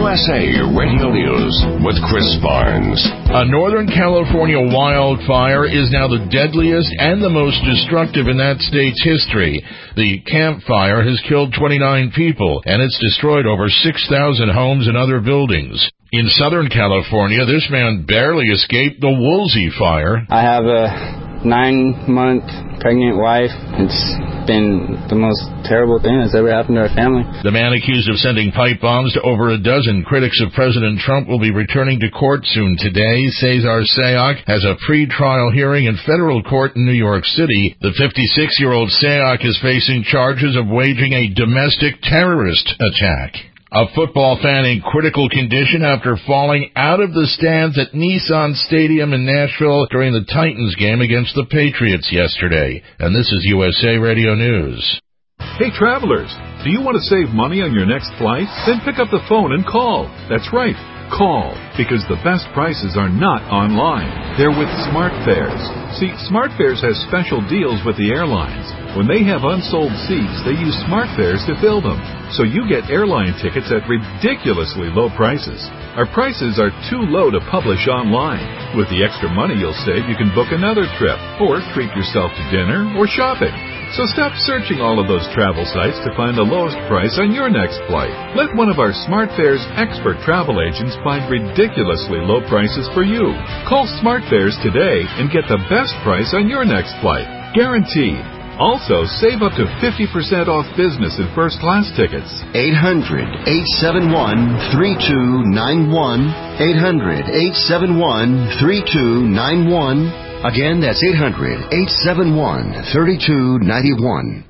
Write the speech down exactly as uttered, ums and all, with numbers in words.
S A Radio News with Chris Barnes. A Northern California wildfire is now the deadliest and the most destructive in that state's history. The Camp Fire has killed twenty-nine people, and it's destroyed over six thousand homes and other buildings. In Southern California, this man barely escaped the Woolsey fire. I have a nine-month pregnant wife. It's been the most terrible thing that's ever happened to our family. The man accused of sending pipe bombs to over a dozen critics of President Trump will be returning to court soon today. Cesar Sayoc has a pre-trial hearing in federal court in New York City. The fifty-six-year-old Sayoc is facing charges of waging a domestic terrorist attack. A football fan in critical condition after falling out of the stands at Nissan Stadium in Nashville during the Titans game against the Patriots yesterday. And this is U S A Radio News. Hey travelers, do you want to save money on your next flight? Then pick up the phone and call. That's right, call, because the best prices are not online. They're with SmartFares. See, SmartFares has special deals with the airlines. When they have unsold seats, they use SmartFares to fill them. So you get airline tickets at ridiculously low prices. Our prices are too low to publish online. With the extra money you'll save, you can book another trip, or treat yourself to dinner or shopping. So stop searching all of those travel sites to find the lowest price on your next flight. Let one of our SmartFares expert travel agents find ridiculously low prices for you. Call SmartFares today and get the best price on your next flight. Guaranteed. Also, save up to fifty percent off business and first-class tickets. eight hundred, eight seven one, three two nine one. eight hundred, eight seven one, three two nine one. Again, that's eight hundred, eight seven one, three two nine one.